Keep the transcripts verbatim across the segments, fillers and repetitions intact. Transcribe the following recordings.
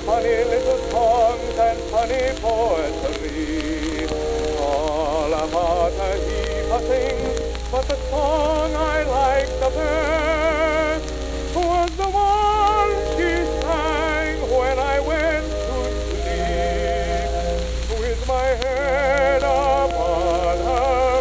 funny little songs and funny poetry, all about a heap of things, but the song I liked the best was the one she sang when I went to sleep, with my head upon her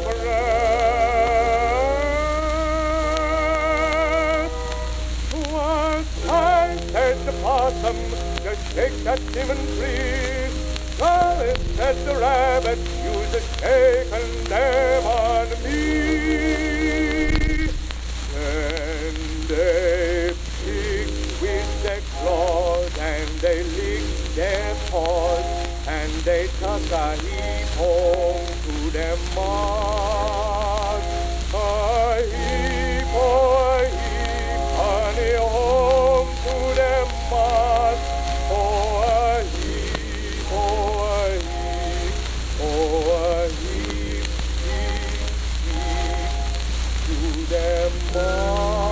breast. Was I said the possum, just shake that lemon tree. Charlie said the rabbit, use a shake and damn on me. And they picked with their claws and they licked their paws and they took a heap home to their moms. A heap, oh, a heap, honey, home to their moms. Oh, a heap, oh, a heap, oh, a heap, heap, heap to their moms.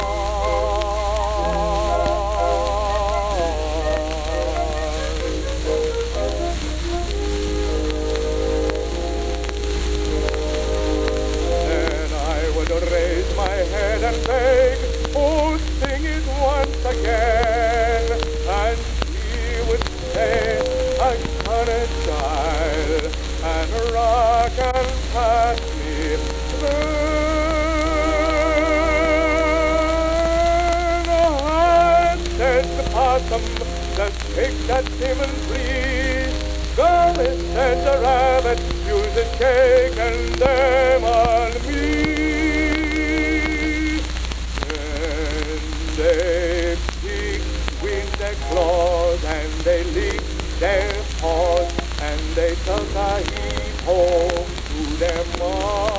Raise my head and beg, oh, sing it once again. And she would say, I'm gonna die, and rock and pass me then. I said the possum, just take that lemon, please. Golly, said the rabbit, use a shake and damn on me. They picked with their claws and they licked their paws and they took a heap home to their mom.